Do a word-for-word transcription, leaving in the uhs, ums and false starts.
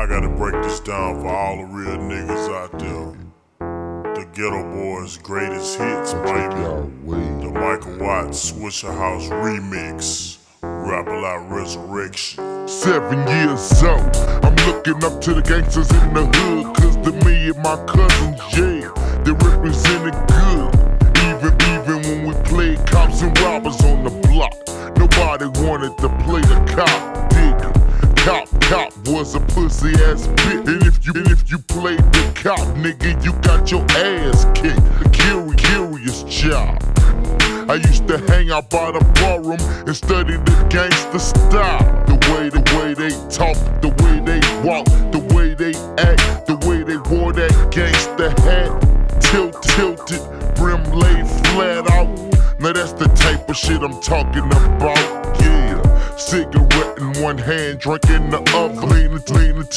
I gotta break this down for all the real niggas out there. The Ghetto Boys' greatest hits, baby. The Michael Watts Swisher House remix. Rap a lot resurrection. Seven years old, I'm looking up to the gangsters in the hood, cause to me and my cousins, yeah, they represented good. Even, even when we played cops and robbers on the block, nobody wanted to play the cop, digger. Cop, cop was a pussy ass bitch. And if you, and if you played the cop, nigga, you got your ass kicked. A curious, curious job. I used to hang out by the barroom and study the gangster style. The way, the way they talk, the way they walk, the way they act, the way they wore that gangster hat. Tilt, tilted, brim laid flat out. Now that's the type of shit I'm talking about, yeah. Cigarette in one hand, drink in the other, leaning, leaning